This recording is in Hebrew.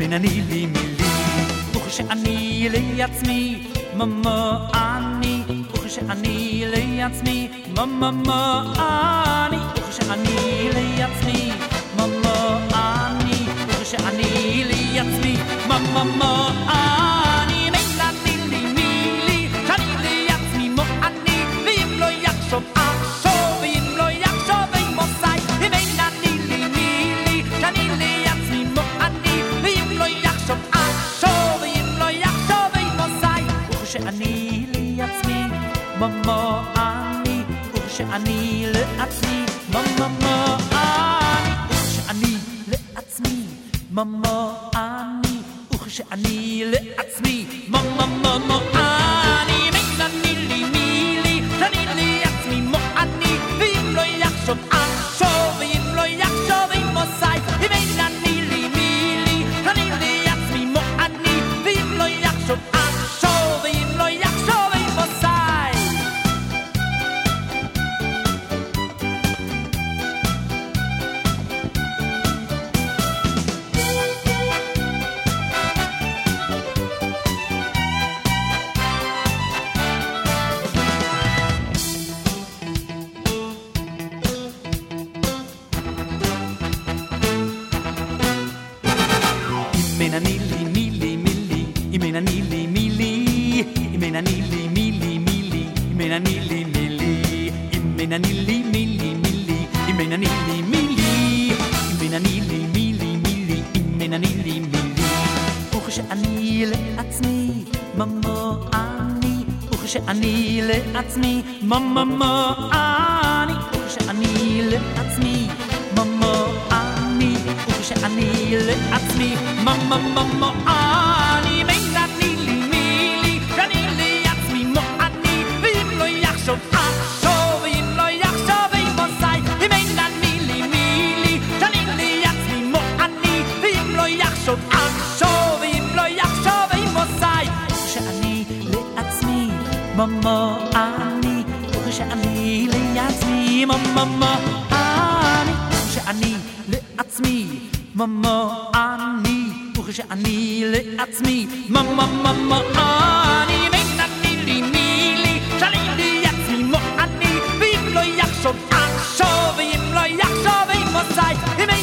אני לי מילי וכשאני לעצמי ממה אני וכשאני לעצמי ממה אני וכשאני לעצמי ממה אני וכשאני לעצמי ממה אני מילני לי מילי שאני לעצמי מו אני ואם לא יחשוב אחשוב ואם לא יחשוב אין מוסי מילני לי מילי שאני לעצמי מו אני ואם לא יחשוב אחשוב ואם לא יחשוב אין מוסי וכשאני לעצמי ממה אני וכשאני לעצמי ממה אני וכשאני לעצמי ממה אני וכשאני לעצמי ממה אני מילני לי מילי שאני לעצמי מו אני ואם לא יחשוב אחשוב ואם לא יחשוב אין מוסי מילני לי מילי שאני לעצמי מו אני ואם לא יחשוב אחשוב ואם לא יחשוב אין מוסי אני לי מילי מילי אם אני לי מילי אם אני לי מילי מילי אם אני לי מילי אם אני לי מילי מילי אם אני לי מילי אם אני לי מילי מילי אם אני לי מילי וכשאני לעצמי ממה אני וכשאני לעצמי ממה אני וכשאני לעצמי ממה אני וכשאני לעצמי ממה אני מילני לי מילי שאני לעצמי מו אני ואם לא יחשוב אחשוב ואם לא יחשוב אין מוסי מילני לי מילי שאני לעצמי מו אני ואם לא יחשוב אחשוב ואם לא יחשוב אין מוסי וכשאני לעצמי ממה אני וכשאני לעצמי ממה אני וכשאני לעצמי ממה אני וכשאני לעצמי ממה אני מילני לי מילי שאני לעצמי מו אני ואם לא יחשוב אחשוב ואם לא יחשוב אין מוסי